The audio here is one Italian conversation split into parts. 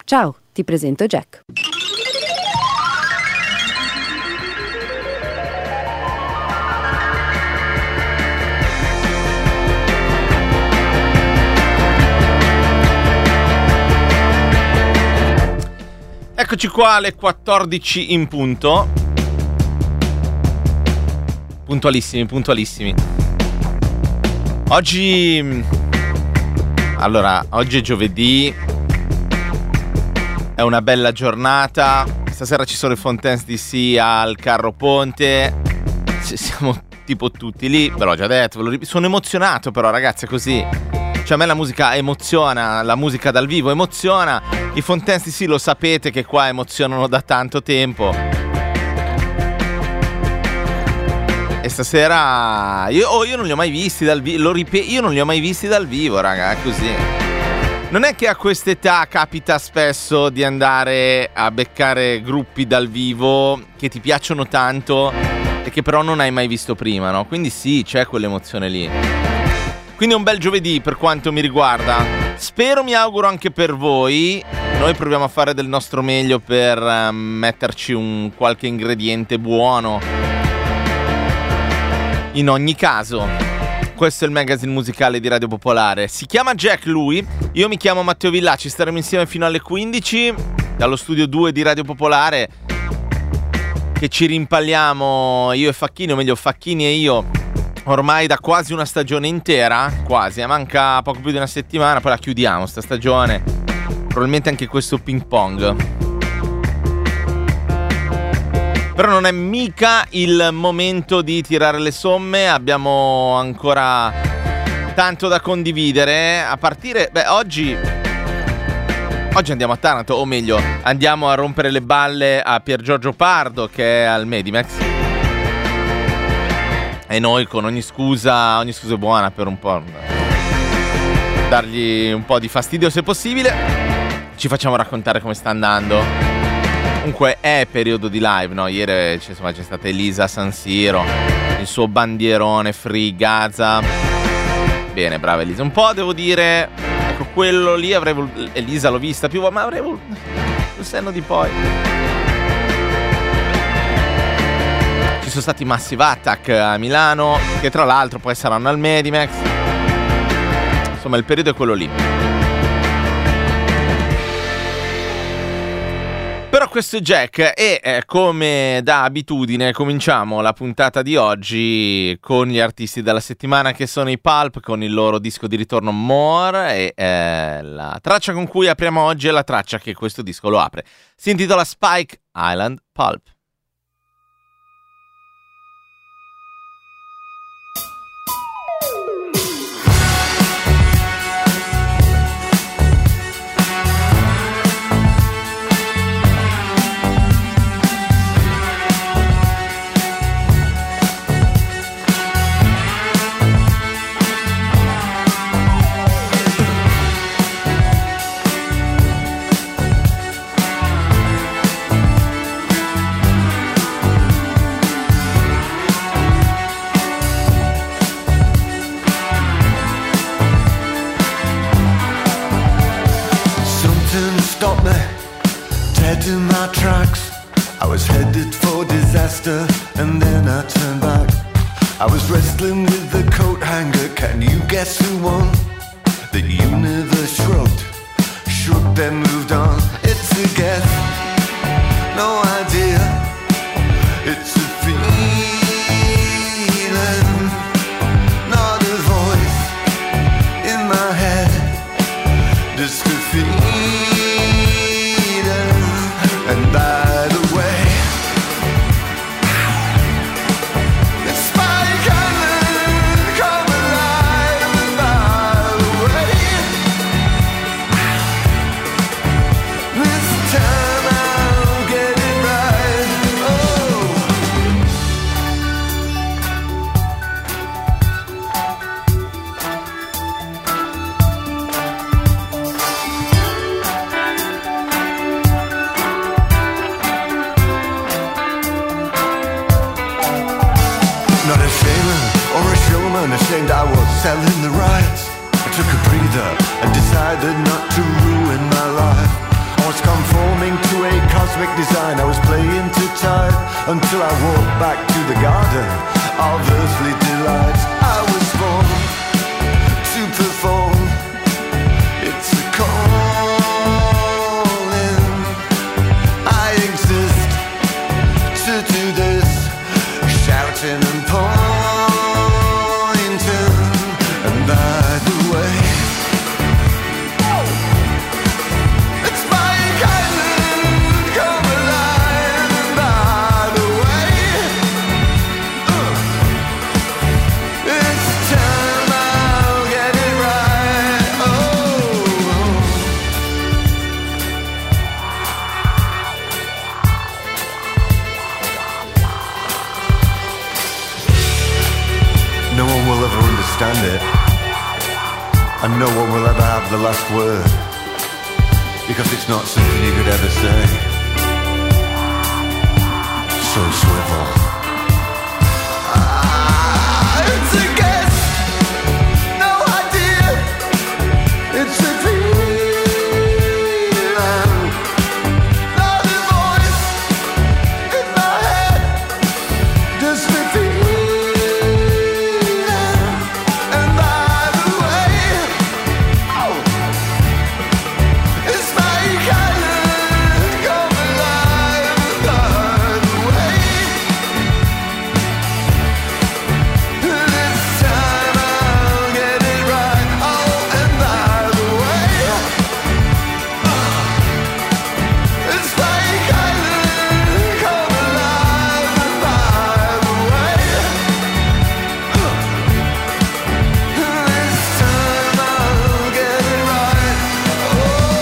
Ciao, ti presento Jack. Eccoci qua alle 14 in punto. Puntualissimi. Oggi è giovedì. È una bella giornata. Stasera ci sono i Fontaines DC al Carro Ponte. Siamo tipo tutti lì. Ve l'ho già detto, sono emozionato però, ragazzi, è così. Cioè a me la musica emoziona, la musica dal vivo emoziona. I Fontaines DC lo sapete che qua emozionano da tanto tempo. E stasera io non li ho mai visti dal vivo. Io non li ho mai visti dal vivo, raga, è così. Non è che a quest'età capita spesso di andare a beccare gruppi dal vivo che ti piacciono tanto e che però non hai mai visto prima, no? Quindi sì, c'è quell'emozione lì. Quindi è un bel giovedì per quanto mi riguarda. Mi auguro anche per voi. Noi proviamo a fare del nostro meglio per metterci un qualche ingrediente buono. In ogni caso, questo è il magazine musicale di Radio Popolare. Si chiama Jack lui, io mi chiamo Matteo Villacci, staremo insieme fino alle 15 dallo studio 2 di Radio Popolare, che ci rimpalliamo io e Facchini, o meglio Facchini e io, ormai da quasi una stagione intera, quasi, manca poco più di una settimana, poi la chiudiamo sta stagione, probabilmente anche questo ping pong. Però non è mica il momento di tirare le somme, abbiamo ancora tanto da condividere, a partire, oggi andiamo a Taranto, o meglio, andiamo a rompere le balle a Pier Giorgio Pardo, che è al Medimax. E noi con ogni scusa è buona per un po' dargli un po' di fastidio se possibile, ci facciamo raccontare come sta andando. Comunque è periodo di live, no? Ieri c'è stata Elisa a San Siro, il suo bandierone Free Gaza. Bene, brava Elisa. Un po' devo dire, ecco, quello lì Elisa l'ho vista più, ma avrei voluto il senno di poi. Ci sono stati Massive Attack a Milano, che tra l'altro poi saranno al Medimax. Insomma, il periodo è quello lì. Però questo è Jack e come da abitudine cominciamo la puntata di oggi con gli artisti della settimana, che sono i Pulp, con il loro disco di ritorno More, e la traccia con cui apriamo oggi è la traccia che questo disco lo apre. Si intitola Spike Island Pulp. To my tracks, I was headed for disaster, and then I turned back. I was wrestling with the coat hanger. Can you guess who won? The universe shrugged, shook, then moved on. It's a guess, no idea. It's a feeling, not a voice in my head, just a feeling. And by the way, it's Spike Island, come alive. And by the way, this time I'll get it right. Not a shaman or a showman, ashamed I was selling the rights. I took a breather and decided not to ruin my life. I was until I walked back to the garden of earthly delights. I was born to perform. It's a calling. I exist to do this, shouting and pointing. And by the way, it's my island, come alive. And by the way, it's time I'll get it right. Oh. No one will ever understand it, and no one will ever have the last word, because it's not something you could ever say. So swivel. It's a guess, no idea. It's a feeling, not a voice in my head, just a feeling. And by the way, it's my island, come alive. And by the way, this time I'll get it right. Oh, and by the way, it's my island, come alive. And by the way, this time I'll get it right. Oh.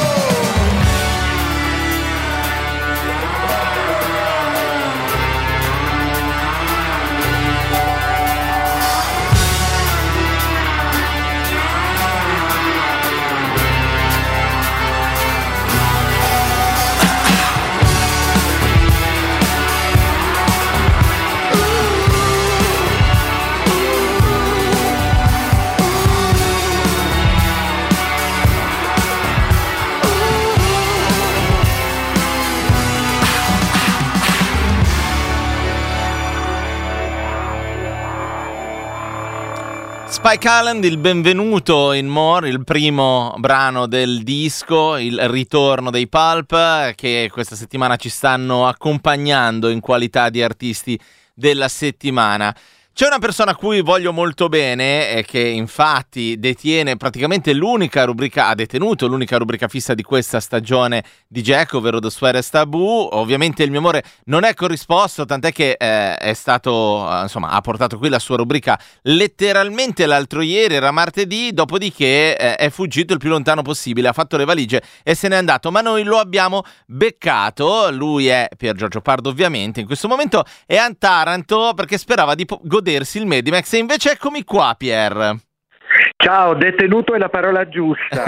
Spike Island, il benvenuto in More, il primo brano del disco, il ritorno dei Pulp, che questa settimana ci stanno accompagnando in qualità di artisti della settimana. C'è una persona a cui voglio molto bene, che infatti detiene praticamente l'unica rubrica, ha detenuto l'unica rubrica fissa di questa stagione di Jack, ovvero The Swearest Taboo. Ovviamente il mio amore non è corrisposto, tant'è che è stato, insomma, ha portato qui la sua rubrica letteralmente l'altro ieri, era martedì, dopodiché è fuggito il più lontano possibile, ha fatto le valigie e se n'è andato, ma noi lo abbiamo beccato. Lui è Pier Giorgio Pardo, ovviamente, in questo momento è a Taranto perché sperava di godersi il Medimax, e invece eccomi qua, Pier. Ciao, detenuto è la parola giusta.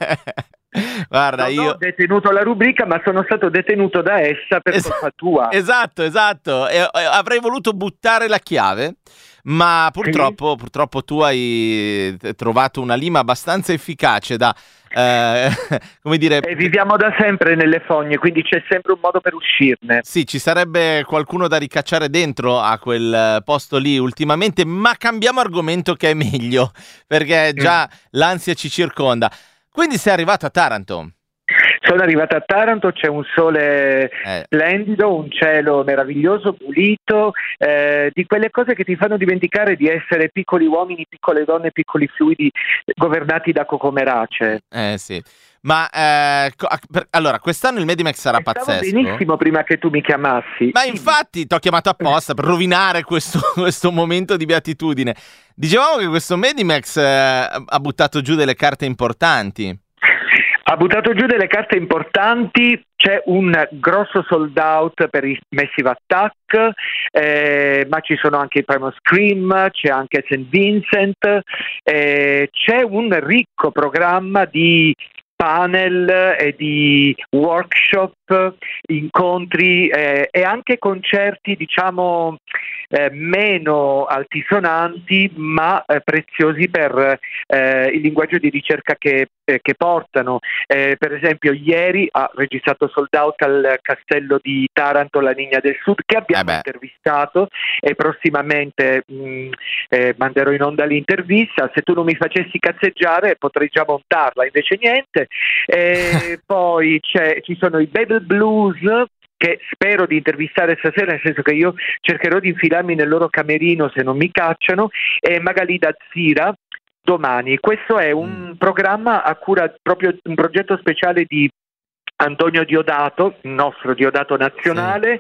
Guarda, non ho detenuto la rubrica, ma sono stato detenuto da essa per colpa tua. Esatto. Avrei voluto buttare la chiave, ma purtroppo tu hai trovato una lima abbastanza efficace da come dire. E viviamo da sempre nelle fogne, quindi c'è sempre un modo per uscirne. Sì, ci sarebbe qualcuno da ricacciare dentro a quel posto lì ultimamente, ma cambiamo argomento che è meglio, perché già l'ansia ci circonda. Quindi sei arrivato a Taranto? Sono arrivato a Taranto, c'è un sole splendido, un cielo meraviglioso, pulito, di quelle cose che ti fanno dimenticare di essere piccoli uomini, piccole donne, piccoli fluidi governati da cocomerace. Sì. Ma allora, quest'anno il Medimax sarà pazzesco. Stavo benissimo prima che tu mi chiamassi. Ma infatti ti ho chiamato apposta per rovinare questo momento di beatitudine. Dicevamo che questo Medimax ha buttato giù delle carte importanti. Ha buttato giù delle carte importanti, c'è un grosso sold out per i Massive Attack, ma ci sono anche i Primal Scream, c'è anche St. Vincent, c'è un ricco programma di panel e di workshop incontri e anche concerti, diciamo, meno altisonanti ma preziosi per il linguaggio di ricerca che portano. Per esempio ieri ha registrato sold out al castello di Taranto La Niña del Sud, che abbiamo intervistato, e prossimamente manderò in onda l'intervista. Se tu non mi facessi cazzeggiare potrei già montarla, invece niente. Poi ci sono i Babel Blues, che spero di intervistare stasera, nel senso che io cercherò di infilarmi nel loro camerino se non mi cacciano, e Magali Dazzira domani. Questo è un programma a cura, proprio un progetto speciale di Antonio Diodato, il nostro Diodato nazionale,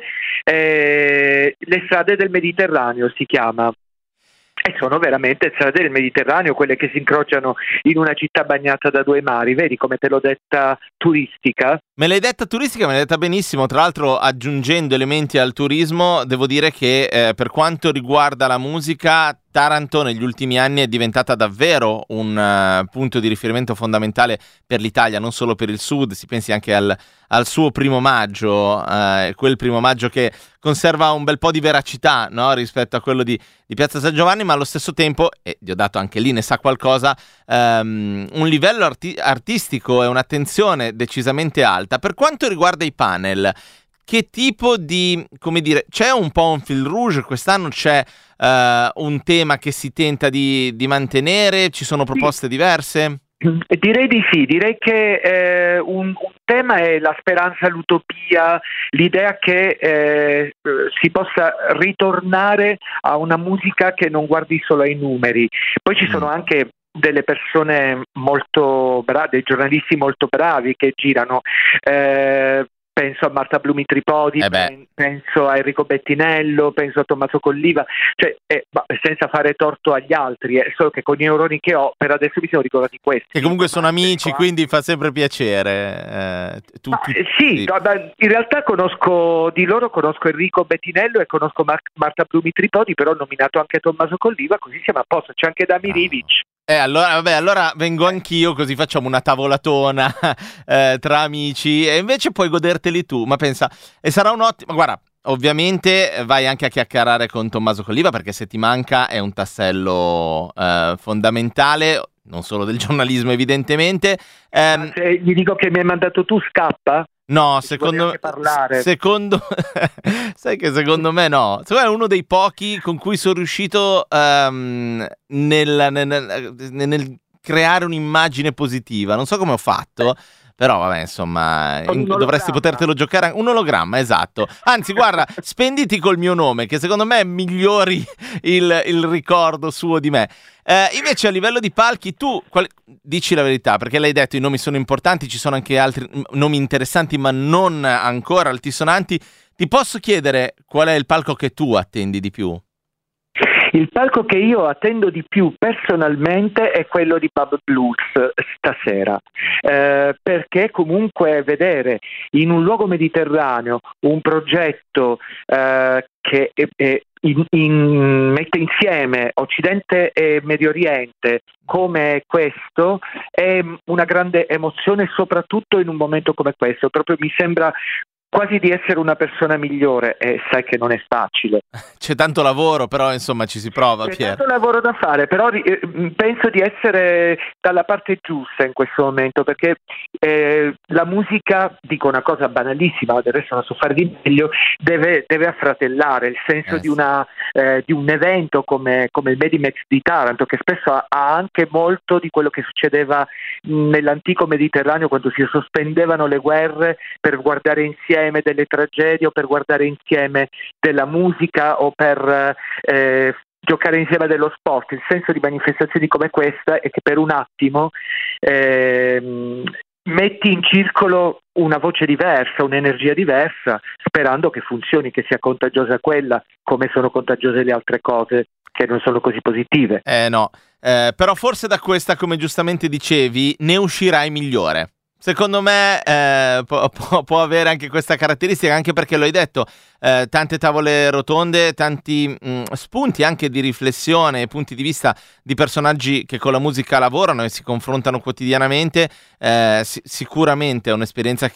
Le strade del Mediterraneo si chiama. E sono veramente strade del Mediterraneo, quelle che si incrociano in una città bagnata da due mari, vedi come te l'ho detta turistica? Me l'hai detta turistica, me l'hai detta benissimo, tra l'altro aggiungendo elementi al turismo. Devo dire che per quanto riguarda la musica, Taranto negli ultimi anni è diventata davvero un punto di riferimento fondamentale per l'Italia, non solo per il sud. Si pensi anche al suo primo maggio, quel primo maggio che conserva un bel po' di veracità, no? Rispetto a quello di Piazza San Giovanni, ma allo stesso tempo, e Diodato anche lì ne sa qualcosa, un livello artistico e un'attenzione decisamente alta. Per quanto riguarda i panel, che tipo di, come dire, c'è un po' un fil rouge? Quest'anno c'è un tema che si tenta di mantenere? Ci sono proposte diverse? Direi di sì, direi che un tema è la speranza, l'utopia, l'idea che si possa ritornare a una musica che non guardi solo ai numeri. Poi ci sono anche delle persone molto bravi, dei giornalisti molto bravi che girano. Penso a Marta Blumi Tripodi, penso a Enrico Bettinello, penso a Tommaso Colliva, cioè senza fare torto agli altri, solo che con i neuroni che ho per adesso mi sono ricordati questi. Che comunque sono amici, quindi fa sempre piacere. Sì, in realtà conosco Enrico Bettinello e conosco Marta Blumi Tripodi, però ho nominato anche Tommaso Colliva, così siamo a posto. C'è anche Dami Rivic. Allora vengo anch'io, così facciamo una tavolatona tra amici, e invece puoi goderteli tu. Ma pensa, e sarà un ottimo. Guarda, ovviamente vai anche a chiacchierare con Tommaso Colliva, perché se ti manca è un tassello fondamentale, non solo del giornalismo evidentemente. Se gli dico che mi hai mandato tu, scappa? No, secondo sai che secondo me no. Secondo me è uno dei pochi con cui sono riuscito nel creare un'immagine positiva. Non so come ho fatto, però vabbè, insomma, dovresti potertelo giocare. Un ologramma, esatto. Anzi, guarda, spenditi col mio nome, che secondo me migliori il ricordo suo di me. Invece a livello di palchi, tu dici la verità, perché l'hai detto, i nomi sono importanti, ci sono anche altri nomi interessanti ma non ancora altisonanti. Ti posso chiedere qual è il palco che tu attendi di più? Il palco che io attendo di più personalmente è quello di Babel Blues stasera, perché comunque vedere in un luogo mediterraneo un progetto che mette insieme Occidente e Medio Oriente come questo è una grande emozione, soprattutto in un momento come questo. Proprio mi sembra quasi di essere una persona migliore, e sai che non è facile. C'è tanto lavoro, però insomma ci si prova, C'è Pier. tanto lavoro da fare, però penso di essere dalla parte giusta in questo momento, perché la musica, dico una cosa banalissima, del resto non so fare di meglio, deve affratellare. Il senso di un evento come il Medimex di Taranto, che spesso ha anche molto di quello che succedeva nell'antico Mediterraneo, quando si sospendevano le guerre per guardare insieme delle tragedie, o per guardare insieme della musica, o per giocare insieme dello sport. Il senso di manifestazioni come questa è che per un attimo metti in circolo una voce diversa, un'energia diversa, sperando che funzioni, che sia contagiosa quella, come sono contagiose le altre cose che non sono così positive. No, però forse da questa, come giustamente dicevi, ne uscirai migliore. Secondo me può avere anche questa caratteristica, anche perché lo hai detto, tante tavole rotonde, tanti spunti anche di riflessione e punti di vista di personaggi che con la musica lavorano e si confrontano quotidianamente. Sicuramente è un'esperienza che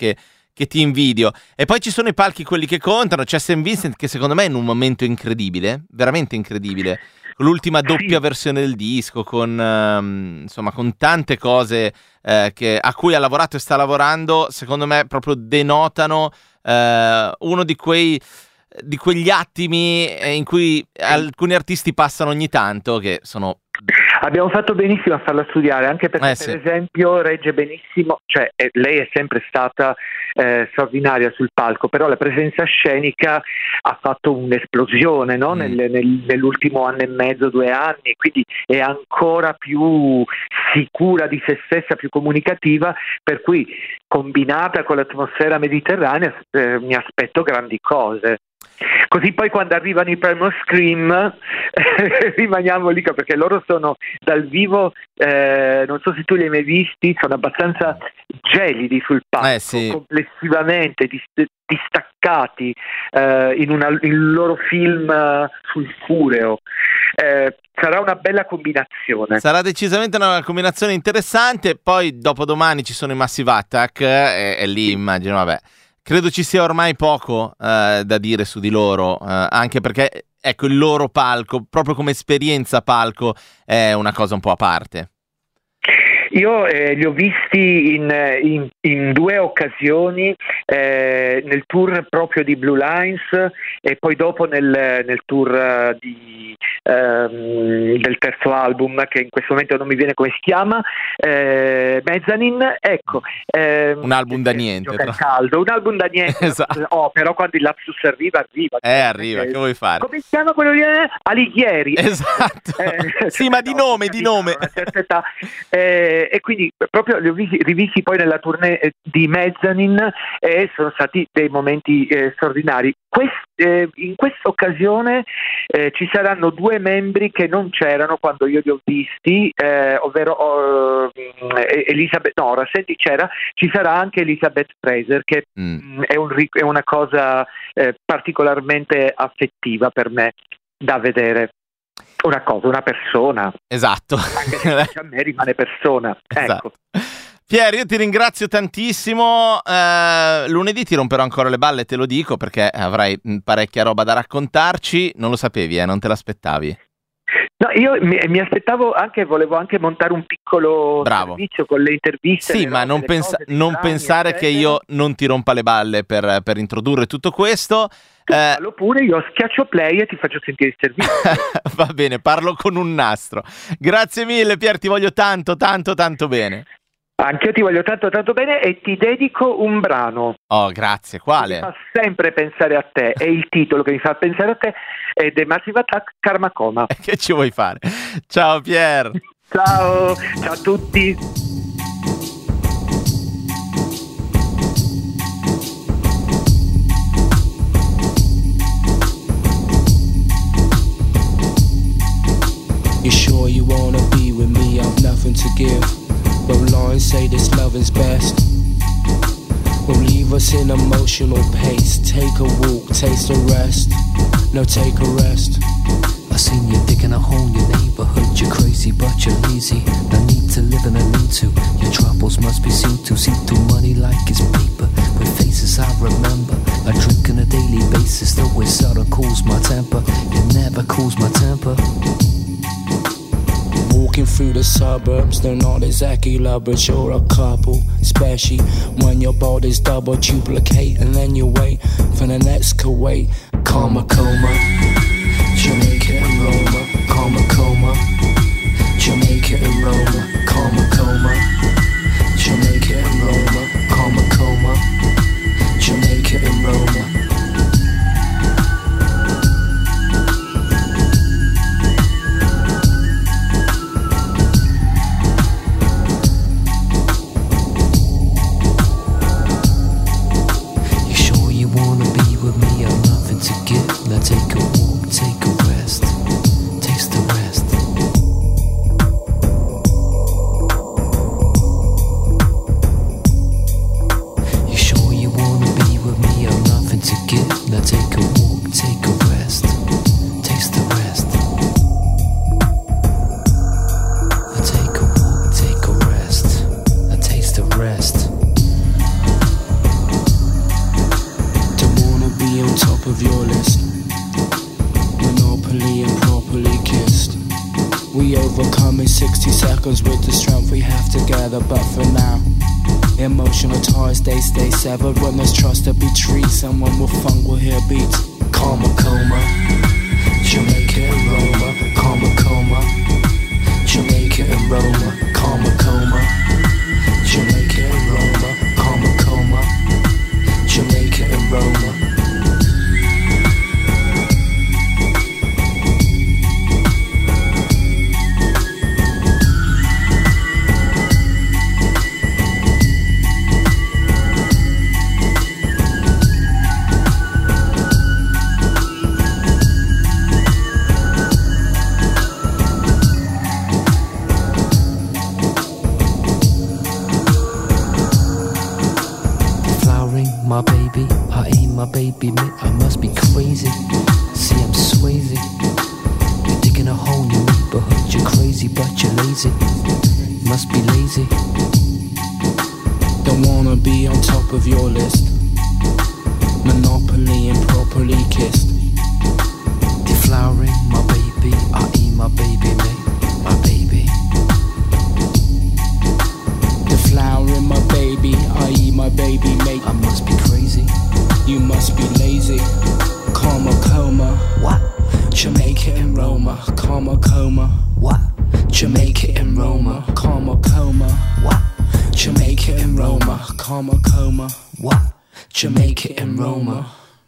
che ti invidio. E poi ci sono i palchi quelli che contano, c'è St. Vincent che secondo me è in un momento incredibile, veramente incredibile, con l'ultima doppia versione del disco, con insomma con tante cose a cui ha lavorato e sta lavorando, secondo me proprio denotano uno di quegli attimi in cui alcuni artisti passano ogni tanto, che sono... Abbiamo fatto benissimo a farla studiare, anche perché sì. per esempio regge benissimo, cioè lei è sempre stata straordinaria sul palco, però la presenza scenica ha fatto un'esplosione, no? Nell'ultimo anno e mezzo, 2 anni, quindi è ancora più sicura di se stessa, più comunicativa, per cui combinata con l'atmosfera mediterranea mi aspetto grandi cose. Così poi quando arrivano i Primal Scream rimaniamo lì, perché loro sono dal vivo, non so se tu li hai mai visti, sono abbastanza gelidi sul palco, sì. Complessivamente distaccati in il loro film sul Fureo. Sarà una bella combinazione. Sarà decisamente una combinazione interessante. Poi dopodomani ci sono i Massive Attack e lì immagino, vabbè, credo ci sia ormai poco da dire su di loro, anche perché ecco, il loro palco, proprio come esperienza palco, è una cosa un po' a parte. Io li ho visti in 2 occasioni, nel tour proprio di Blue Lines e poi dopo nel tour del terzo album, che in questo momento non mi viene come si chiama, Mezzanine, ecco. Un album da niente. Caldo, un album da niente. Esatto. Però quando il lapsus arriva. Arriva, che vuoi fare? Come si chiama quello lì? Alighieri. Esatto. Sì, ma di nome. Una certa età. E quindi proprio li ho rivisti poi nella tournée di Mezzanine e sono stati dei momenti straordinari. In questa occasione ci saranno 2 membri che non c'erano quando io li ho visti, ovvero ora senti c'era, ci sarà anche Elizabeth Fraser, che è una cosa particolarmente affettiva per me da vedere. Una persona. Esatto. Anche se a me rimane persona. Esatto. Ecco. Pier, io ti ringrazio tantissimo. Lunedì ti romperò ancora le balle, te lo dico, perché avrai parecchia roba da raccontarci. Non lo sapevi, non te l'aspettavi? No, io mi aspettavo volevo anche montare un piccolo servizio con le interviste. Sì, ma non pensare eccetera, che io non ti rompa le balle per introdurre tutto questo. Fallo pure, io schiaccio play e ti faccio sentire il servizio. Va bene, parlo con un nastro. Grazie mille, Pier, ti voglio tanto, tanto, tanto bene. Anche io ti voglio tanto, tanto bene e ti dedico un brano. Oh, grazie, quale? Mi fa sempre pensare a te, è il titolo che mi fa pensare a te, è The Massive Attack, Karma Coma. Che ci vuoi fare? Ciao Pier. Ciao a tutti. You sure you wanna be with me? I've nothing to give. But lines say this loving's best. Will leave us in emotional pace. Take a walk, taste a rest. No, take a rest. I seen you digging a hole in your neighborhood. You're crazy, but you're lazy. No need to live in a need to. Your troubles must be seen to. See through money like it's paper. With faces I remember. I drink on a daily basis. Though it seldom cools my temper. It never cools my temper. Walking through the suburbs, they're not exactly lovers, you're a couple. Especially when your body's double duplicate. And then you wait for the next Kuwait. Karma Coma, Jamaica and Roma. Karma Coma, Jamaica and Roma. Karma Coma, Jamaica and Roma. Karma Coma, Jamaica and Roma. Now take a walk, take a rest, taste the rest. of your list. Monopoly and properly kissed. We overcome in 60 seconds with the strength we have together, but for now, emotional ties, they stay severed. When there's trust to be treated, someone with funk will hear beats. Karma coma, Jamaica and Roma. Karma coma, Jamaica and Roma. Karma coma, Jamaica and Roma. Karma coma, Jamaica and Roma. My baby, I ain't my baby, mate, I must be crazy. See, I'm Swayze. You're digging a hole in your neighborhood. You're crazy, but you're lazy. Must be lazy. Don't wanna be on top of your list. Monopoly and properly kissed. Deflowering, my baby, I ain't my baby, mate, my baby. Deflowering, my baby, I eat my baby, mate. I must be crazy. You must be lazy. Karma coma. What? Jamaica and Roma. Karma coma. What? Jamaica and Roma. Karma coma. What? Jamaica and Roma. Karma coma. What? Jamaica and Roma.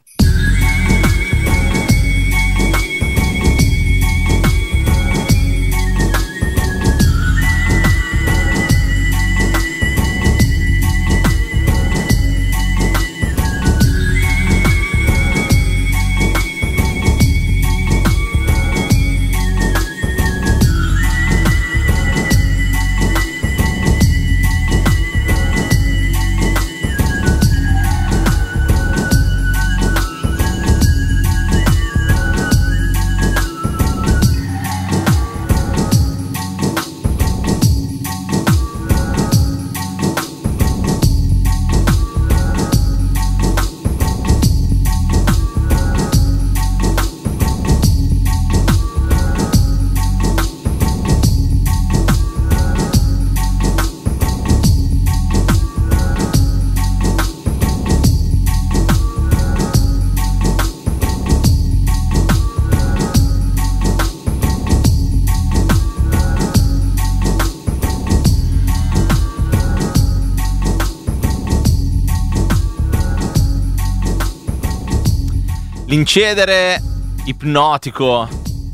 L'incedere ipnotico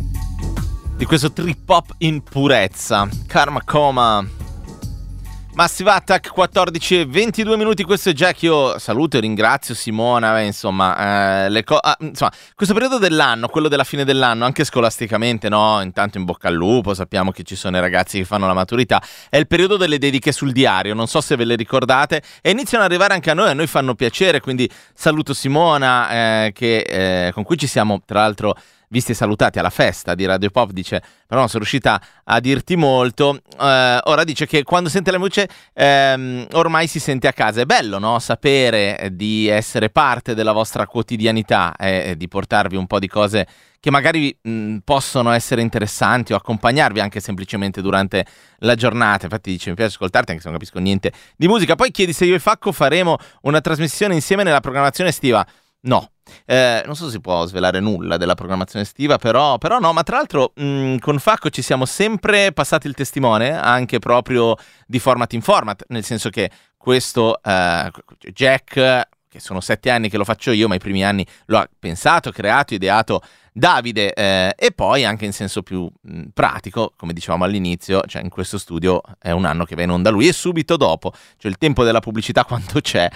di questo trip hop in purezza. Karma coma. Massive Attack, 14 e 22 minuti. Questo è Jack. Io saluto e ringrazio Simona. Insomma, insomma, questo periodo dell'anno, quello della fine dell'anno, anche scolasticamente, no? Intanto in bocca al lupo. Sappiamo che ci sono i ragazzi che fanno la maturità. È il periodo delle dediche sul diario. Non so se ve le ricordate. E iniziano ad arrivare anche a noi fanno piacere. Quindi saluto Simona, con cui ci siamo, tra l'altro, visti e salutati alla festa di Radio Pop. Dice, però non sono riuscita a dirti molto. Ora dice che quando sente la voce ormai si sente a casa. È bello, no? Sapere di essere parte della vostra quotidianità e di portarvi un po' di cose che magari possono essere interessanti o accompagnarvi anche semplicemente durante la giornata. Infatti dice, mi piace ascoltarti anche se non capisco niente di musica. Poi chiedi se io e Facco faremo una trasmissione insieme nella programmazione estiva. No. Non so se si può svelare nulla della programmazione estiva, però no, ma tra l'altro con Facco ci siamo sempre passati il testimone, anche proprio di format in format, nel senso che questo Jack, che sono 7 anni che lo faccio io, ma i primi anni lo ha pensato, creato, ideato Davide, e poi anche in senso più pratico, come dicevamo all'inizio, cioè in questo studio è un anno che va in onda lui e subito dopo, cioè il tempo della pubblicità quando c'è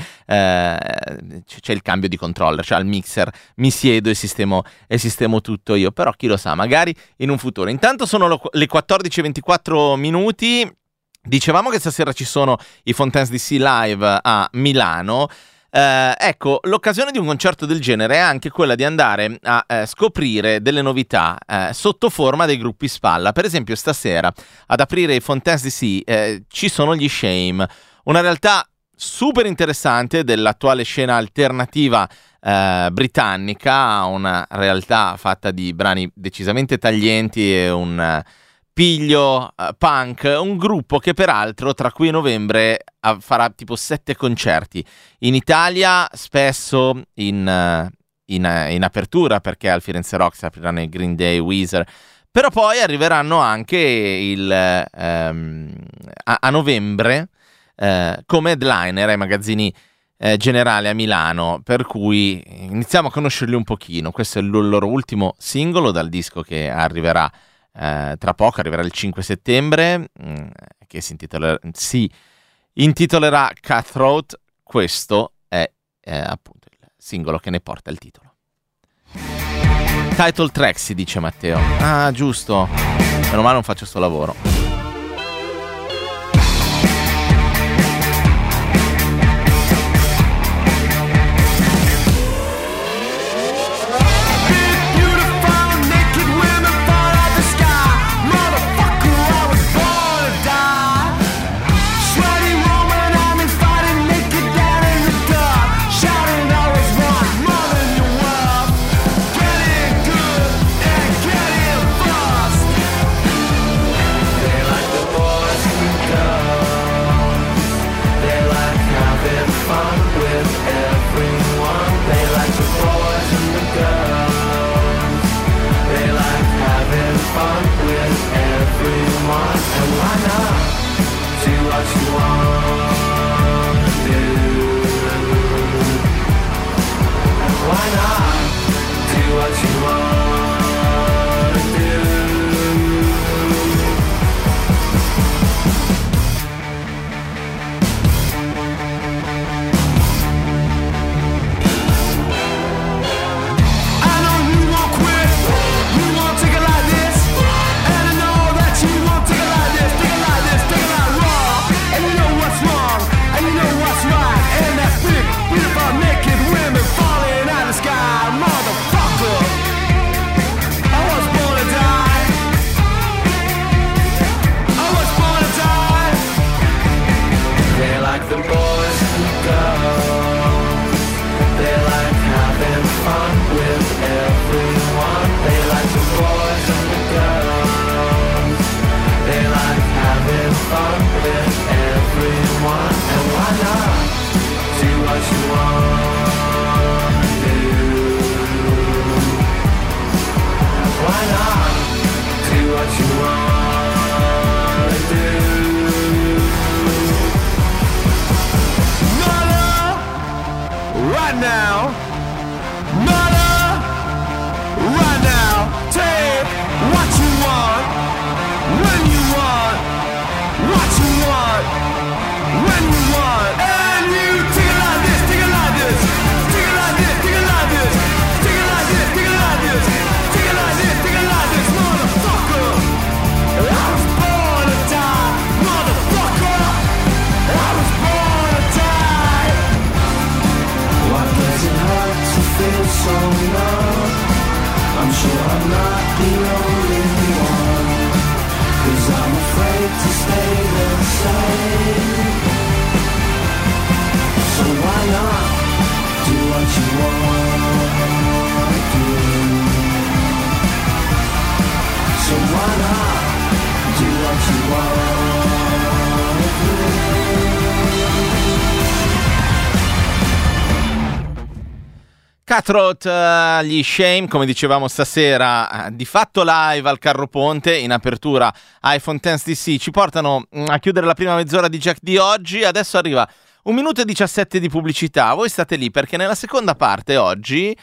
il cambio di controller, cioè al mixer mi siedo e sistemo tutto io, però chi lo sa, magari in un futuro. Intanto sono le 14:24 minuti, dicevamo che stasera ci sono i Fontaines DC Live a Milano. Ecco, l'occasione di un concerto del genere è anche quella di andare a scoprire delle novità sotto forma dei gruppi spalla. Per esempio stasera ad aprire i Fontaines DC ci sono gli Shame, una realtà super interessante dell'attuale scena alternativa britannica, una realtà fatta di brani decisamente taglienti e un piglio punk, un gruppo che peraltro tra qui e novembre farà tipo 7 concerti in Italia, spesso in apertura, perché al Firenze Rock si apriranno i Green Day, Weezer, però poi arriveranno anche a novembre come headliner ai magazzini generali a Milano, per cui iniziamo a conoscerli un pochino. Questo è il loro ultimo singolo dal disco che arriverà tra poco, arriverà il 5 settembre, che si intitolerà Cutthroat. Questo è appunto il singolo che ne porta il titolo. Title track si dice, Matteo. Ah, giusto, meno male non faccio sto lavoro. Cutthroat, gli Shame, come dicevamo stasera, di fatto live al Carro Ponte, in apertura iPhone X DC, ci portano a chiudere la prima mezz'ora di Jack di oggi. Adesso arriva 1 minuto e 17 di pubblicità, voi state lì perché nella seconda parte oggi,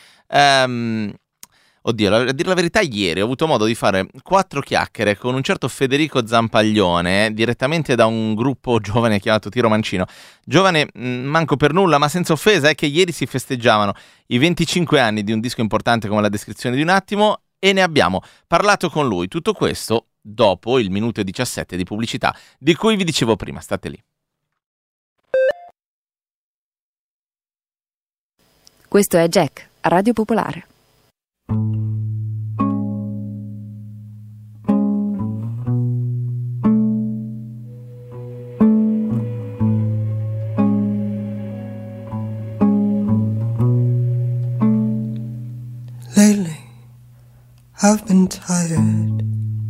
oddio, a dire la verità, ieri ho avuto modo di fare 4 chiacchiere con un certo Federico Zampaglione, direttamente da un gruppo giovane chiamato Tiro Mancino. Giovane manco per nulla, ma senza offesa, è che ieri si festeggiavano i 25 anni di un disco importante come La descrizione di un attimo, e ne abbiamo parlato con lui. Tutto questo dopo il minuto e 17 di pubblicità di cui vi dicevo prima. State lì. Questo è Jack, Radio Popolare. I've been tired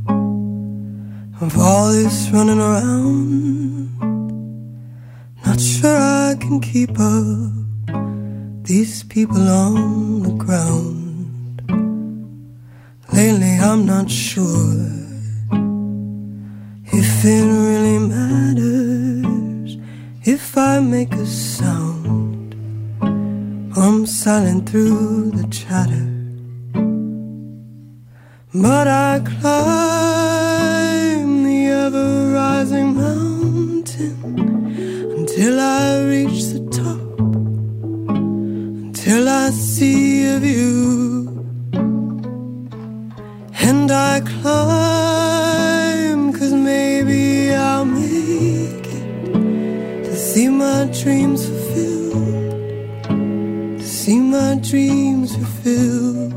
of all this running around. Not sure I can keep up. These people on the ground. Lately I'm not sure if it really matters if I make a sound or I'm silent through the chatter. But I climb the ever-rising mountain until I reach the top, until I see a view. And I climb 'cause maybe I'll make it to see my dreams fulfilled, to see my dreams fulfilled.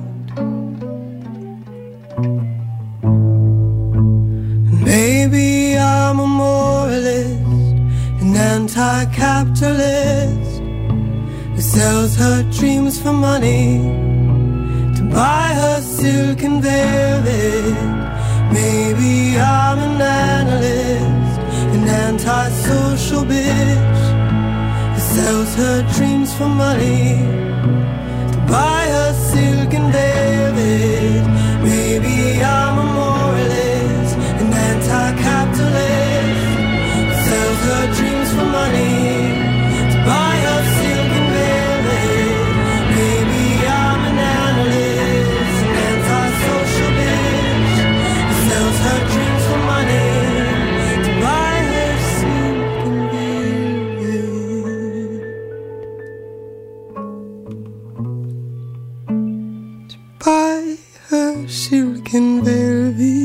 Maybe I'm a moralist, an anti-capitalist who sells her dreams for money to buy her silk and velvet. Maybe I'm an analyst, an anti-social bitch who sells her dreams for money to buy her silk and velvet. Maybe I'm a moralist, an anti-capitalist who sells her dreams for money to buy her silk and velvet. Maybe I'm an analyst, an anti-social bitch who sells her dreams for money to buy her silk and velvet. To buy her silk and velvet.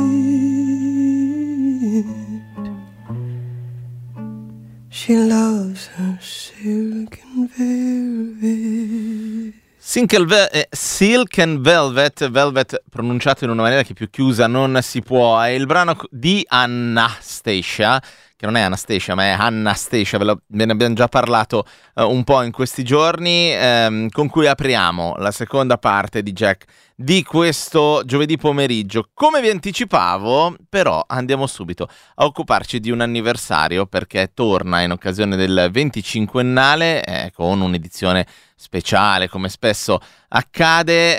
She loves her silk and velvet. Silk and Velvet, Velvet pronunciato in una maniera che più chiusa non si può, è il brano di Anastacia, che non è Anastacia ma è Anastacia, ve ne abbiamo già parlato un po' in questi giorni, con cui apriamo la seconda parte di Jack di questo giovedì pomeriggio. Come vi anticipavo, però, andiamo subito a occuparci di un anniversario, perché torna in occasione del 25ennale con un'edizione speciale, come spesso accade,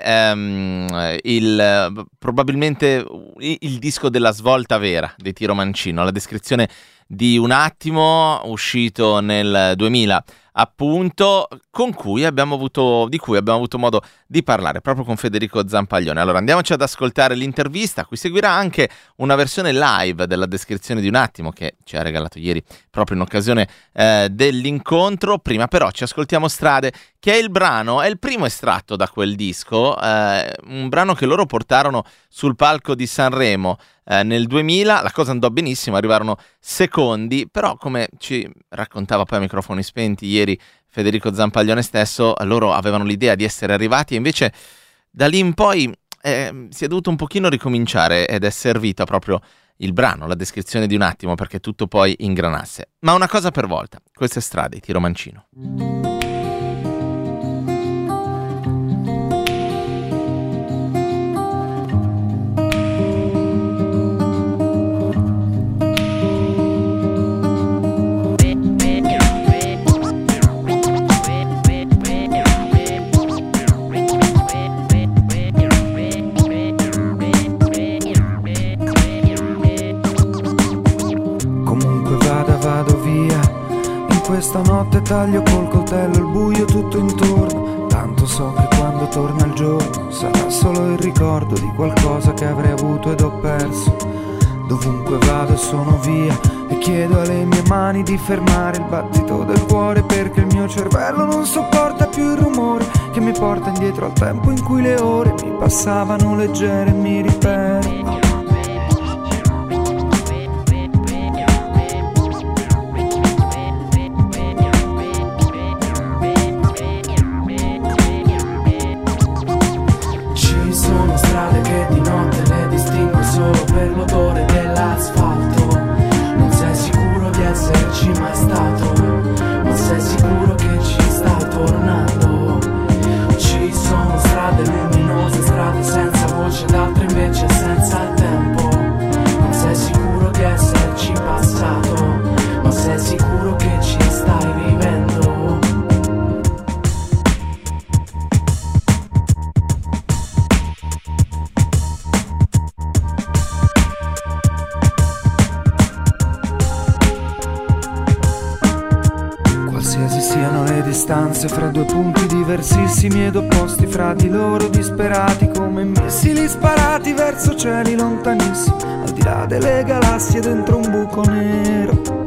probabilmente il disco della svolta vera dei Tiro Mancino, la descrizione di Un attimo, uscito nel 2000 appunto, di cui abbiamo avuto modo di parlare proprio con Federico Zampaglione. Allora andiamoci ad ascoltare l'intervista, a cui seguirà anche una versione live della descrizione di Un attimo che ci ha regalato ieri proprio in occasione dell'incontro. Prima però ci ascoltiamo Strade, che è il primo estratto da quel disco, un brano che loro portarono sul palco di Sanremo nel 2000. La cosa andò benissimo, arrivarono secondi, però come ci raccontava poi a microfoni spenti ieri Federico Zampaglione stesso, loro avevano l'idea di essere arrivati e invece da lì in poi si è dovuto un pochino ricominciare, ed è servita proprio il brano, la descrizione di Un attimo, perché tutto poi ingranasse. Ma una cosa per volta, queste Strade, Tiro Mancino. Questa notte taglio col coltello il buio tutto intorno. Tanto so che quando torna il giorno sarà solo il ricordo di qualcosa che avrei avuto ed ho perso. Dovunque vado sono via e chiedo alle mie mani di fermare il battito del cuore, perché il mio cervello non sopporta più il rumore che mi porta indietro al tempo in cui le ore mi passavano leggere e mi ripeto. Per l'odore dell'asfalto, non sei sicuro di esserci mai stato, ma sei sicuro che ci stai tornando. Ci sono strade luminose, strade senza voce da forse fra due punti diversissimi ed opposti fra di loro, disperati come missili sparati verso cieli lontanissimi, al di là delle galassie dentro un buco nero.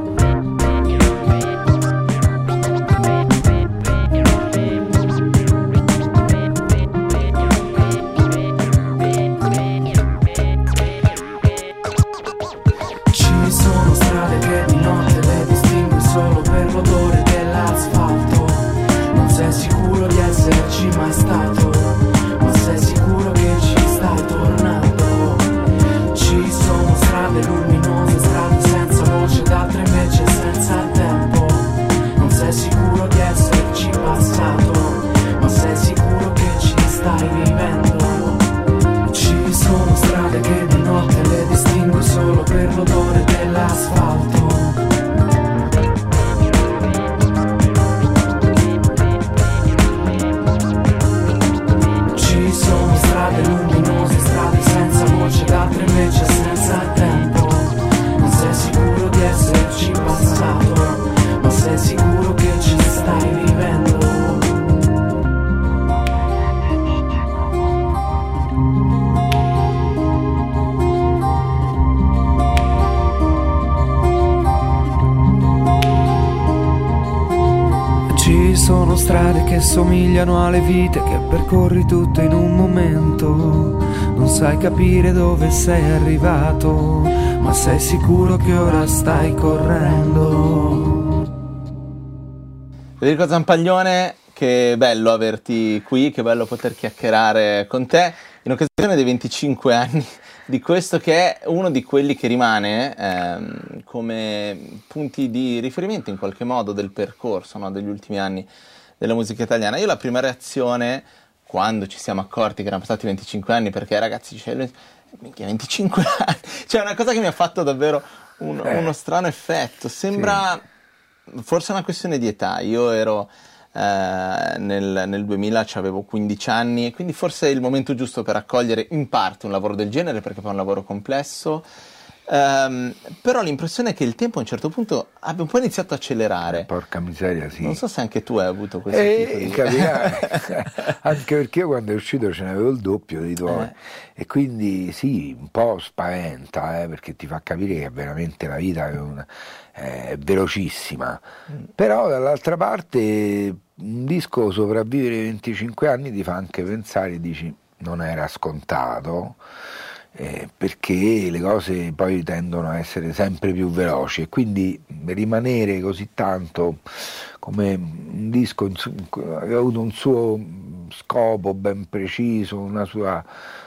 Sono strade che somigliano alle vite che percorri tutte in un momento. Non sai capire dove sei arrivato, ma sei sicuro che ora stai correndo. Federico Zampaglione, che bello averti qui, che bello poter chiacchierare con te in occasione dei 25 anni di questo che è uno di quelli che rimane come punti di riferimento in qualche modo del percorso, no, degli ultimi anni della musica italiana. Io la prima reazione, quando ci siamo accorti che erano passati 25 anni, perché ragazzi, dice, minchia, 25 anni, cioè una cosa che mi ha fatto davvero uno strano effetto, sembra forse una questione di età. Io ero nel 2000, avevo 15 anni, e quindi forse è il momento giusto per accogliere in parte un lavoro del genere, perché poi è un lavoro complesso, però l'impressione è che il tempo a un certo punto abbia un po' iniziato a accelerare. Porca miseria, sì. Non so se anche tu hai avuto questo tipo di... Anche perché io quando è uscito ce n'avevo il doppio dei tuoi, e quindi sì, un po' spaventa, perché ti fa capire che veramente la vita è velocissima. Però dall'altra parte un disco sopravvivere ai 25 anni ti fa anche pensare, dici, non era scontato, perché le cose poi tendono a essere sempre più veloci, e quindi rimanere così tanto come un disco aveva avuto un suo scopo ben preciso, una sua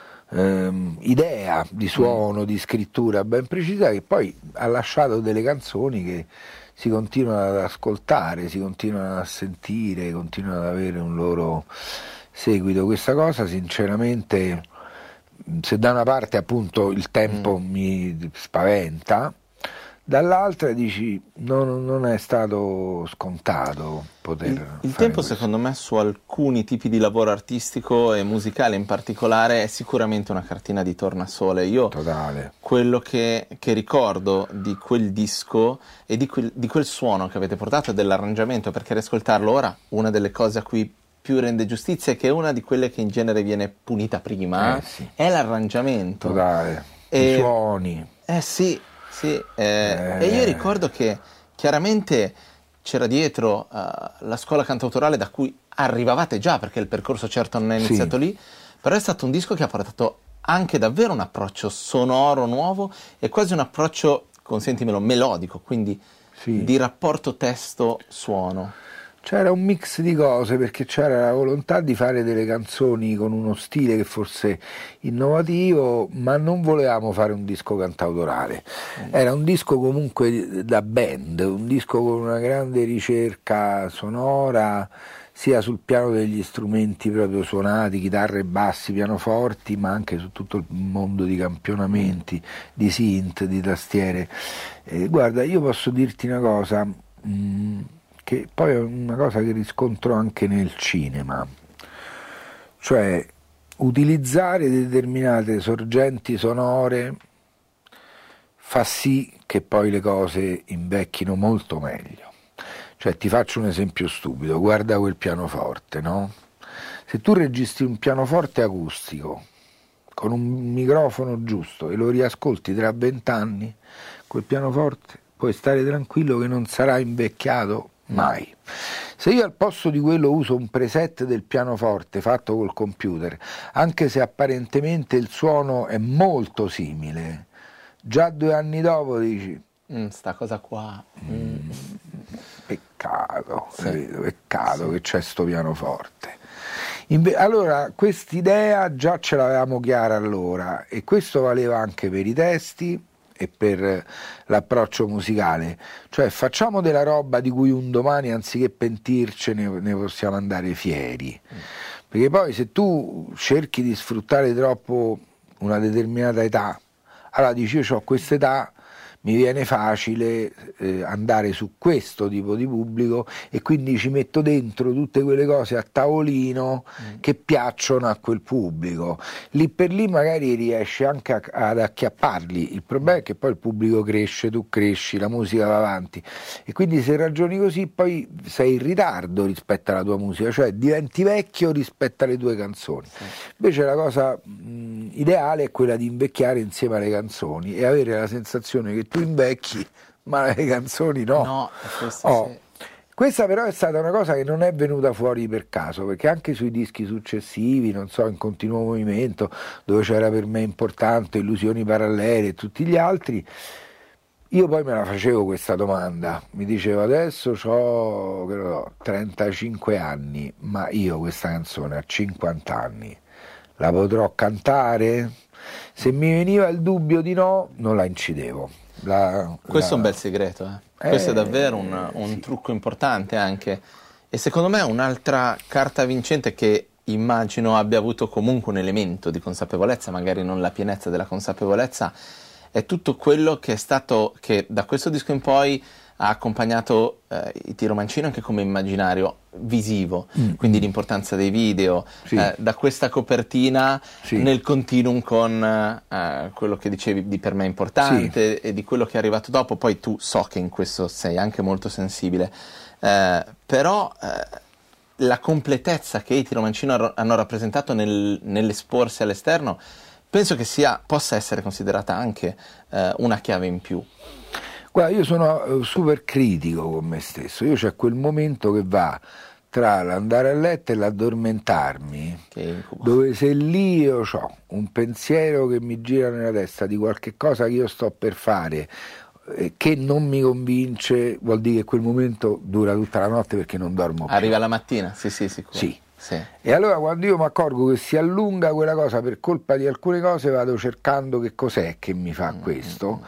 idea di suono, di scrittura ben precisa, che poi ha lasciato delle canzoni che si continuano ad ascoltare, si continuano a sentire, continuano ad avere un loro seguito. Questa cosa sinceramente, se da una parte appunto il tempo mi spaventa, dall'altra dici non è stato scontato poter il fare tempo questo. Secondo me su alcuni tipi di lavoro artistico e musicale in particolare è sicuramente una cartina di tornasole. Io Totale. Quello che ricordo di quel disco e di quel suono che avete portato e dell'arrangiamento, perché riascoltarlo ora, una delle cose a cui più rende giustizia, che è una di quelle che in genere viene punita prima, sì. È l'arrangiamento. Totale. I suoni. Sì. E io ricordo che chiaramente c'era dietro la scuola cantautorale da cui arrivavate già, perché il percorso certo non è iniziato lì, però è stato un disco che ha portato anche davvero un approccio sonoro nuovo e quasi un approccio, consentimelo, melodico, quindi di rapporto testo-suono. C'era un mix di cose, perché c'era la volontà di fare delle canzoni con uno stile che fosse innovativo, ma non volevamo fare un disco cantautorale. Era un disco comunque da band, un disco con una grande ricerca sonora, sia sul piano degli strumenti proprio suonati, chitarre, bassi, pianoforti, ma anche su tutto il mondo di campionamenti, di synth, di tastiere. Guarda, io posso dirti una cosa, che poi è una cosa che riscontro anche nel cinema, cioè utilizzare determinate sorgenti sonore fa sì che poi le cose invecchino molto meglio. Cioè, ti faccio un esempio stupido, guarda quel pianoforte, no? Se tu registri un pianoforte acustico con un microfono giusto e lo riascolti tra 20 anni, quel pianoforte puoi stare tranquillo che non sarà invecchiato mai. Se io al posto di quello uso un preset del pianoforte fatto col computer, anche se apparentemente il suono è molto simile, già 2 anni dopo dici sta cosa qua peccato, sì. Peccato che c'è sto pianoforte. Allora quest'idea già ce l'avevamo chiara allora, e questo valeva anche per i testi e per l'approccio musicale, cioè facciamo della roba di cui un domani anziché pentircene ne possiamo andare fieri, perché poi se tu cerchi di sfruttare troppo una determinata età, allora dici io ho quest'età, mi viene facile andare su questo tipo di pubblico e quindi ci metto dentro tutte quelle cose a tavolino che piacciono a quel pubblico. Lì per lì magari riesci anche ad acchiapparli, il problema è che poi il pubblico cresce, tu cresci, la musica va avanti e quindi se ragioni così poi sei in ritardo rispetto alla tua musica, cioè diventi vecchio rispetto alle tue canzoni. Invece la cosa ideale è quella di invecchiare insieme alle canzoni e avere la sensazione che tu invecchi ma le canzoni no. Sì. Questa però è stata una cosa che non è venuta fuori per caso, perché anche sui dischi successivi, non so, in Continuo Movimento, dove c'era per me importante Illusioni Parallele e tutti gli altri, io poi me la facevo questa domanda, mi dicevo adesso ho 35 anni, ma io questa canzone a 50 anni la potrò cantare? Se mi veniva il dubbio di no, non la incidevo. Questo è un bel segreto, questo è davvero un trucco importante anche, e secondo me un'altra carta vincente che immagino abbia avuto comunque un elemento di consapevolezza, magari non la pienezza della consapevolezza, è tutto quello che è stato, che da questo disco in poi ha accompagnato Italo Mancino anche come immaginario visivo, quindi l'importanza dei video, da questa copertina nel continuum con quello che dicevi di Per me importante e di quello che è arrivato dopo. Poi tu so che in questo sei anche molto sensibile, però la completezza che Italo Mancino hanno rappresentato nell'esporsi all'esterno penso che possa essere considerata anche una chiave in più. Guarda, io sono super critico con me stesso, io c'è quel momento che va tra l'andare a letto e l'addormentarmi, dove se lì io ho un pensiero che mi gira nella testa di qualche cosa che io sto per fare che non mi convince, vuol dire che quel momento dura tutta la notte perché non dormo più. Arriva la mattina? Sì, sicuro. Sì. E allora quando io mi accorgo che si allunga quella cosa per colpa di alcune cose, vado cercando che cos'è che mi fa questo.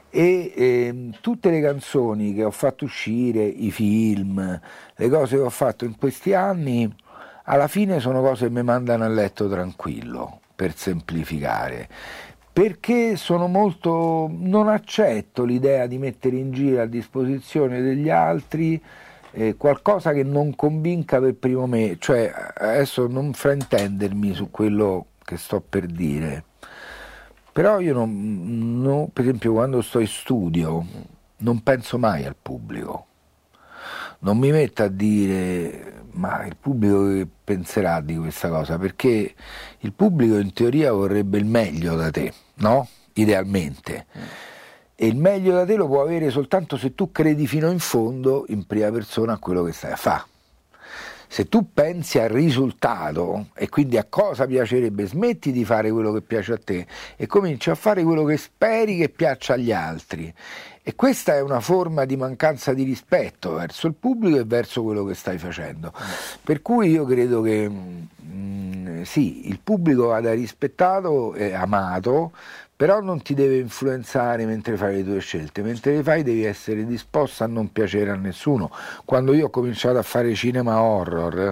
E tutte le canzoni che ho fatto uscire, i film, le cose che ho fatto in questi anni, alla fine sono cose che mi mandano a letto tranquillo, per semplificare, perché sono non accetto l'idea di mettere in giro a disposizione degli altri qualcosa che non convinca per primo me, cioè adesso non fraintendermi su quello che sto per dire. Però io per esempio quando sto in studio non penso mai al pubblico, non mi metto a dire ma il pubblico che penserà di questa cosa, perché il pubblico in teoria vorrebbe il meglio da te, no? Idealmente, e il meglio da te lo può avere soltanto se tu credi fino in fondo in prima persona a quello che stai a fare. Se tu pensi al risultato e quindi a cosa piacerebbe, smetti di fare quello che piace a te e cominci a fare quello che speri che piaccia agli altri. E questa è una forma di mancanza di rispetto verso il pubblico e verso quello che stai facendo. Per cui io credo che sì, il pubblico vada rispettato e amato, però non ti deve influenzare mentre fai le tue scelte, mentre le fai devi essere disposto a non piacere a nessuno. Quando io ho cominciato a fare cinema horror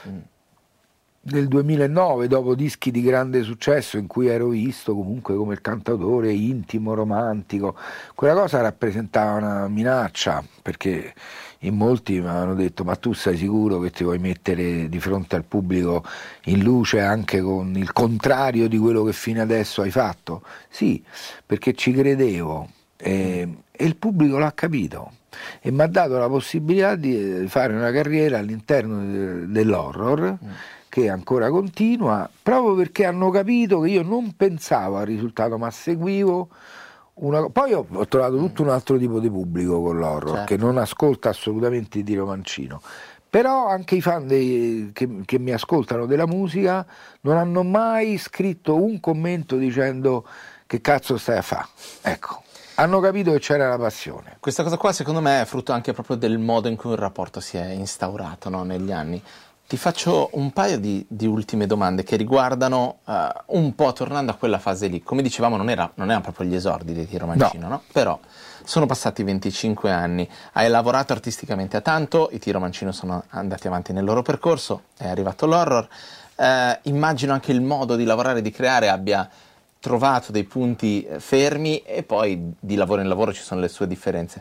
nel 2009, dopo dischi di grande successo in cui ero visto comunque come il cantautore intimo, romantico, quella cosa rappresentava una minaccia, perché in molti mi avevano detto ma tu sei sicuro che ti vuoi mettere di fronte al pubblico in luce anche con il contrario di quello che fino adesso hai fatto? Sì, perché ci credevo, e il pubblico l'ha capito e mi ha dato la possibilità di fare una carriera all'interno dell'horror che ancora continua, proprio perché hanno capito che io non pensavo al risultato, ma seguivo poi ho trovato tutto un altro tipo di pubblico con l'horror, che non ascolta assolutamente il Tiro Mancino, però anche i fan che mi ascoltano della musica non hanno mai scritto un commento dicendo che cazzo stai a fare, ecco. Hanno capito che c'era la passione. Questa cosa qua secondo me è frutto anche proprio del modo in cui il rapporto si è instaurato, no, negli anni. Ti faccio un paio di ultime domande che riguardano un po', tornando a quella fase lì. Come dicevamo non erano proprio gli esordi di Tiro Mancino, no? Però sono passati 25 anni, hai lavorato artisticamente a tanto, i Tiro Mancino sono andati avanti nel loro percorso, è arrivato l'horror. Immagino anche il modo di lavorare e di creare abbia trovato dei punti fermi e poi di lavoro in lavoro ci sono le sue differenze.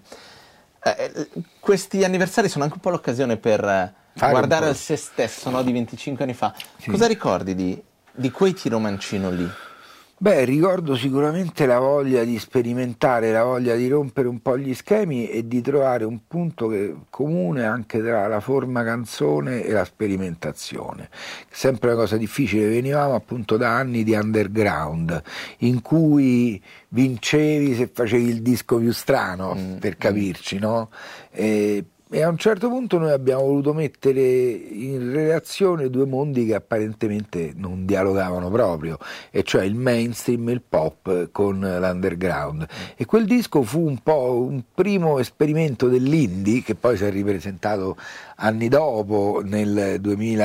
Questi anniversari sono anche un po' l'occasione per guardare al se stesso, no, di 25 anni fa. Sì. Cosa ricordi di quei Tiro Mancino lì? Beh, ricordo sicuramente la voglia di sperimentare, la voglia di rompere un po' gli schemi e di trovare un punto comune anche tra la forma canzone e la sperimentazione. Sempre una cosa difficile, venivamo appunto da anni di underground in cui vincevi se facevi il disco più strano, per capirci, no? E a un certo punto noi abbiamo voluto mettere in relazione due mondi che apparentemente non dialogavano proprio, e cioè il mainstream e il pop con l'underground. E quel disco fu un po' un primo esperimento dell'indie che poi si è ripresentato anni dopo, nel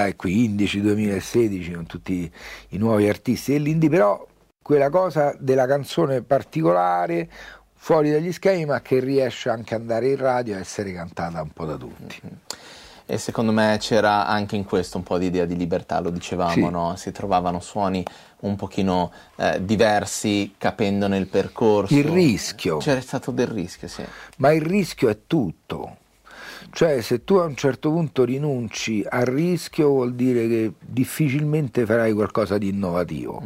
2015-2016, con tutti i nuovi artisti dell'indie, però quella cosa della canzone particolare, fuori dagli schemi, ma che riesce anche ad andare in radio e essere cantata un po' da tutti. E secondo me c'era anche in questo un po' di idea di libertà, lo dicevamo, sì. No? Si trovavano suoni un pochino diversi, capendone il percorso. Il rischio. C'era stato del rischio, sì. Ma il rischio è tutto. Cioè, se tu a un certo punto rinunci al rischio vuol dire che difficilmente farai qualcosa di innovativo.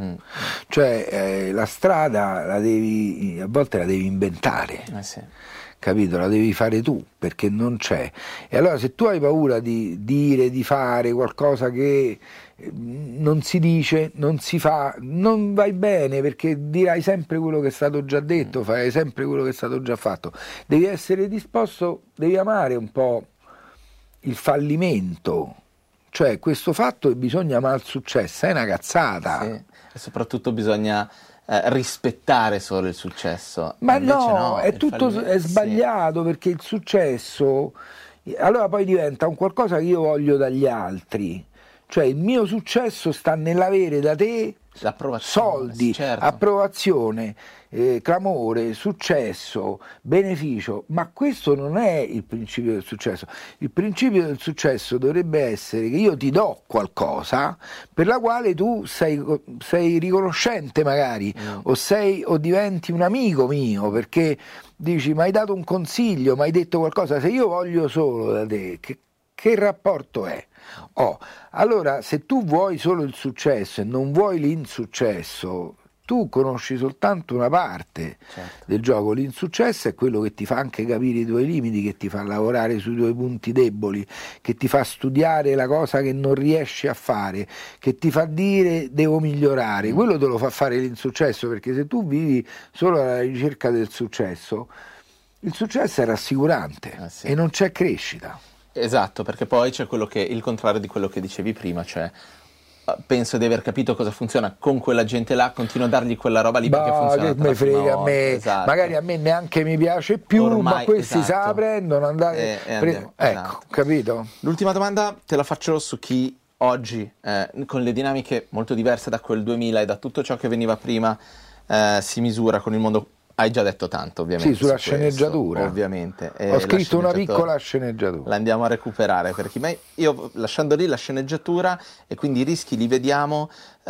Cioè, la strada a volte la devi inventare. Sì. Capito? La devi fare tu, perché non c'è. E allora se tu hai paura di dire, di fare qualcosa che non si dice, non si fa, non vai bene, perché dirai sempre quello che è stato già detto, farai sempre quello che è stato già fatto. Devi essere disposto, devi amare un po' il fallimento, cioè questo fatto che bisogna amare il successo è una cazzata. Sì. E soprattutto bisogna rispettare solo il successo. Ma no, è tutto è sbagliato, sì. Perché il successo allora poi diventa un qualcosa che io voglio dagli altri. Cioè il mio successo sta nell'avere da te soldi, certo. Approvazione, clamore, successo, beneficio, ma questo non è il principio del successo. Il principio del successo dovrebbe essere che io ti do qualcosa per la quale tu sei riconoscente magari, o diventi un amico mio, perché dici mi hai dato un consiglio, mi hai detto qualcosa. Se io voglio solo da te, che rapporto è? Allora se tu vuoi solo il successo e non vuoi l'insuccesso, tu conosci soltanto una parte, certo, del gioco. L'insuccesso è quello che ti fa anche capire i tuoi limiti, che ti fa lavorare sui tuoi punti deboli, che ti fa studiare la cosa che non riesci a fare, che ti fa dire devo migliorare. Quello te lo fa fare l'insuccesso, perché se tu vivi solo alla ricerca del successo, il successo è rassicurante, sì, e non c'è crescita. Esatto, perché poi c'è il contrario di quello che dicevi prima, cioè penso di aver capito cosa funziona con quella gente là, continuo a dargli quella roba lì perché funziona. Che me frega a me, esatto. Magari a me neanche mi piace più, ormai, ma questi se la prendono, andate ecco, esatto. Capito? L'ultima domanda te la faccio su chi oggi, con le dinamiche molto diverse da quel 2000 e da tutto ciò che veniva prima, si misura con il mondo. Hai già detto tanto, ovviamente. Sì, sulla sceneggiatura. Questo, ovviamente. Ho scritto una piccola sceneggiatura. La andiamo a recuperare, perché io lasciando lì la sceneggiatura e quindi i rischi li vediamo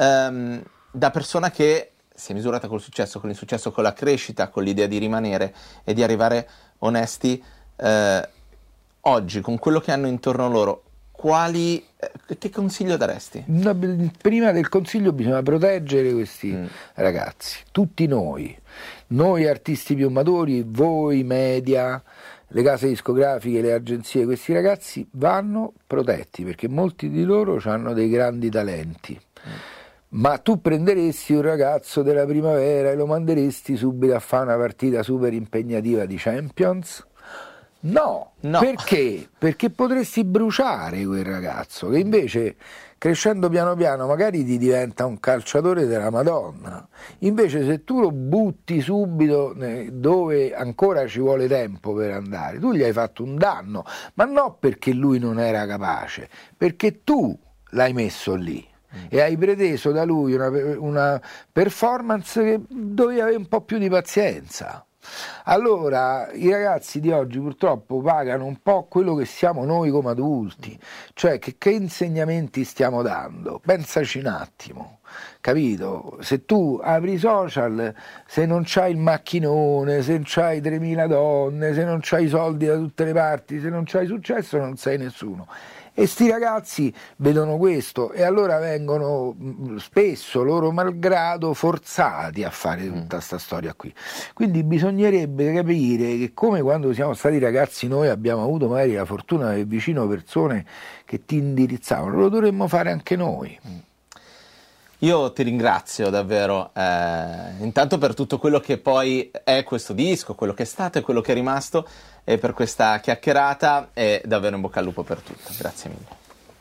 da persona che si è misurata col successo, con l'insuccesso, con la crescita, con l'idea di rimanere e di arrivare onesti. Oggi, con quello che hanno intorno loro, che consiglio daresti? Prima del consiglio bisogna proteggere questi ragazzi, tutti noi artisti più maturi, voi media, le case discografiche, le agenzie. Questi ragazzi vanno protetti perché molti di loro hanno dei grandi talenti. Ma tu prenderesti un ragazzo della Primavera e lo manderesti subito a fare una partita super impegnativa di Champions? No. Perché? Perché potresti bruciare quel ragazzo che invece, crescendo piano piano, magari ti diventa un calciatore della Madonna. Invece se tu lo butti subito dove ancora ci vuole tempo per andare, tu gli hai fatto un danno, ma non perché lui non era capace, perché tu l'hai messo lì. E hai preteso da lui una performance che dovevi avere un po' più di pazienza. Allora i ragazzi di oggi purtroppo pagano un po' quello che siamo noi come adulti, cioè che insegnamenti stiamo dando. Pensaci un attimo, capito? Se tu apri i social, se non c'hai il macchinone, se non c'hai 3.000 donne, se non c'hai i soldi da tutte le parti, se non c'hai successo, non sei nessuno. E sti ragazzi vedono questo e allora vengono spesso, loro malgrado, forzati a fare tutta sta storia qui. Quindi bisognerebbe capire che, come quando siamo stati ragazzi noi abbiamo avuto magari la fortuna di avere vicino persone che ti indirizzavano, lo dovremmo fare anche noi. Io ti ringrazio davvero, intanto per tutto quello che poi è questo disco, quello che è stato e quello che è rimasto, e per questa chiacchierata, e davvero in bocca al lupo per tutto. Grazie mille.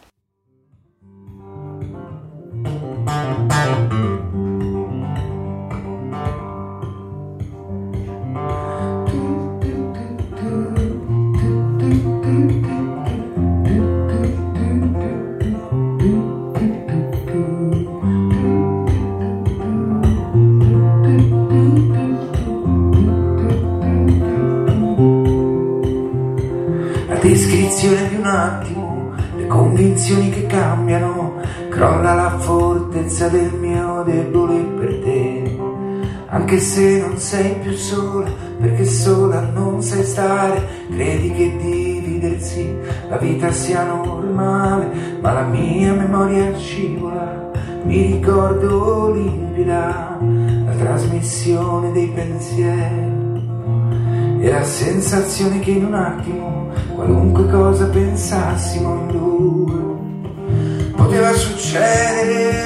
Descrizione di un attimo, le convinzioni che cambiano, crolla la fortezza del mio debole per te. Anche se non sei più sola, perché sola non sai stare, credi che dividersi la vita sia normale, ma la mia memoria scivola, mi ricordo limpida la trasmissione dei pensieri e la sensazione che in un attimo qualunque cosa pensassimo in due poteva succedere.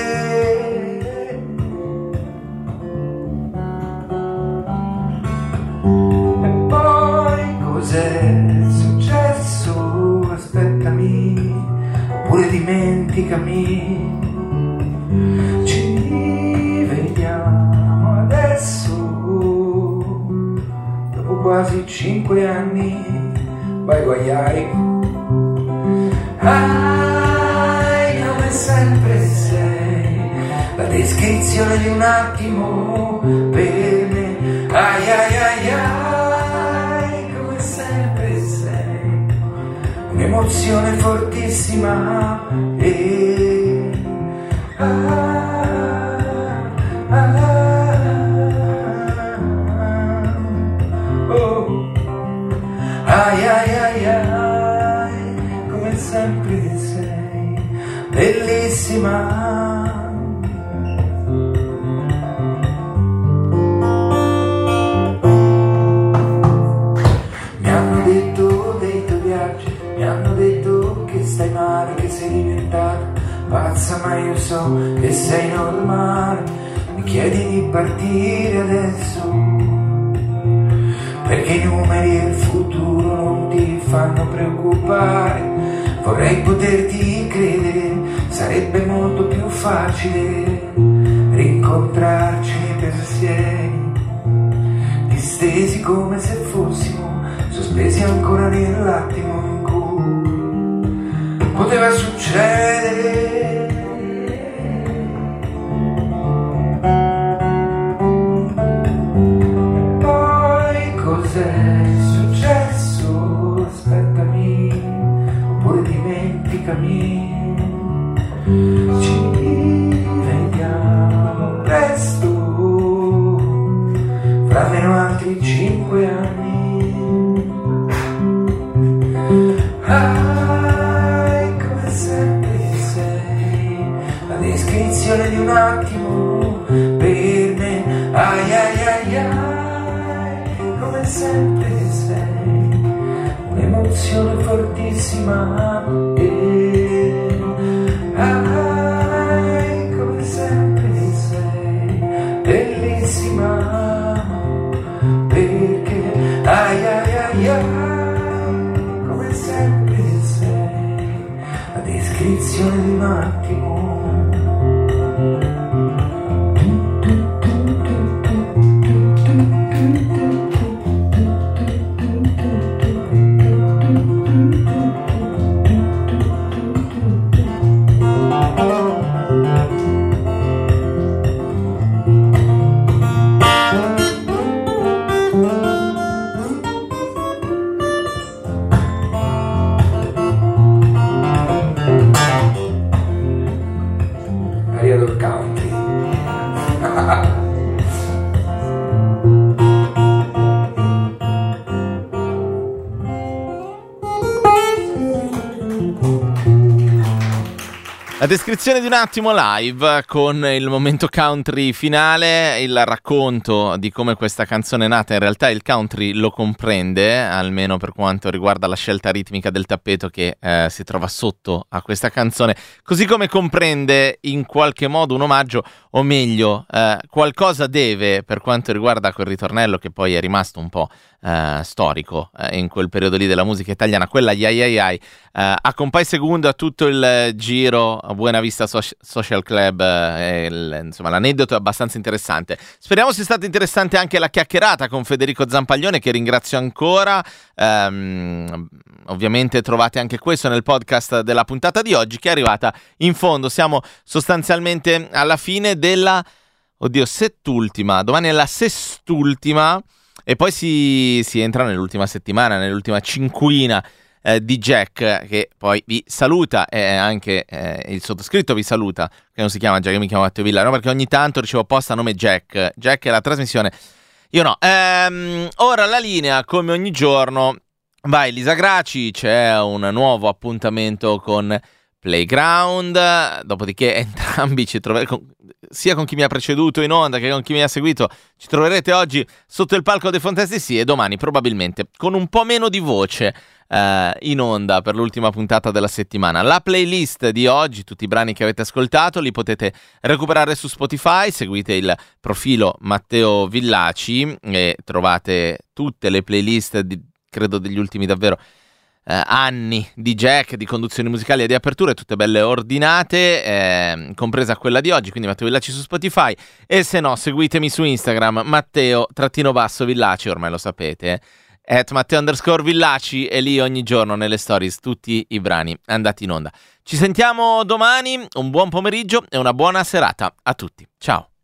E poi cos'è successo? Aspettami, oppure dimenticami. Ci vediamo adesso, dopo quasi 5 anni. Vai guaiai, come sempre sei la descrizione di un attimo per me. Come sempre sei un'emozione fortissima e come sempre sei bellissima. Mi hanno detto dei tuoi viaggi, mi hanno detto che stai male, che sei diventata pazza, ma io so che sei normale. Mi chiedi di partire adesso perché i numeri e il futuro non ti fanno preoccupare. Vorrei poterti credere, sarebbe molto più facile rincontrarci nei pensieri, distesi come se fossimo sospesi ancora nell'attimo in cui poteva succedere. Cos'è successo? Aspettami, oppure dimenticami. Ci vediamo presto, fra almeno altri 5 anni. Come descrizione di un attimo per me, ai ai ai ai, come sempre sei un'emozione fortissima, ai, come sempre sei bellissima, perché ai ai ai ai, come sempre sei la descrizione di un attimo. La descrizione di un attimo live con il momento country finale, il racconto di come questa canzone è nata. In realtà il country lo comprende, almeno per quanto riguarda la scelta ritmica del tappeto che si trova sotto a questa canzone, così come comprende in qualche modo un omaggio, o meglio qualcosa deve per quanto riguarda quel ritornello che poi è rimasto un po' storico in quel periodo lì della musica italiana, quella ai ai ai, a Compay Segundo, a tutto il giro a Buena Vista Social Club, insomma l'aneddoto è abbastanza interessante. Speriamo sia stata interessante anche la chiacchierata con Federico Zampaglione, che ringrazio ancora. Ovviamente trovate anche questo nel podcast della puntata di oggi, che è arrivata in fondo. Siamo sostanzialmente alla fine della settultima, domani è la sestultima, e poi si entra nell'ultima settimana, nell'ultima cinquina di Jack, che poi vi saluta, e anche il sottoscritto vi saluta, che non si chiama Jack, mi chiamo Matteo Villari, no, perché ogni tanto ricevo posta a nome Jack è la trasmissione, io no. Ora la linea, come ogni giorno, vai Lisa Graci, c'è un nuovo appuntamento con Playground, dopodiché entrambi ci troverete, sia con chi mi ha preceduto in onda che con chi mi ha seguito, ci troverete oggi sotto il palco dei Fontesti, e domani probabilmente con un po' meno di voce in onda per l'ultima puntata della settimana. La playlist di oggi, tutti i brani che avete ascoltato, li potete recuperare su Spotify, seguite il profilo Matteo Villaci e trovate tutte le playlist credo degli ultimi davvero anni di Jack, di conduzioni musicali e di aperture, tutte belle ordinate, compresa quella di oggi, quindi Matteo Villaci su Spotify, e se no seguitemi su Instagram, Matteo_Villaci, ormai lo sapete, @Matteo_Villaci, e lì ogni giorno nelle stories tutti i brani andati in onda. Ci sentiamo domani, un buon pomeriggio e una buona serata a tutti, ciao!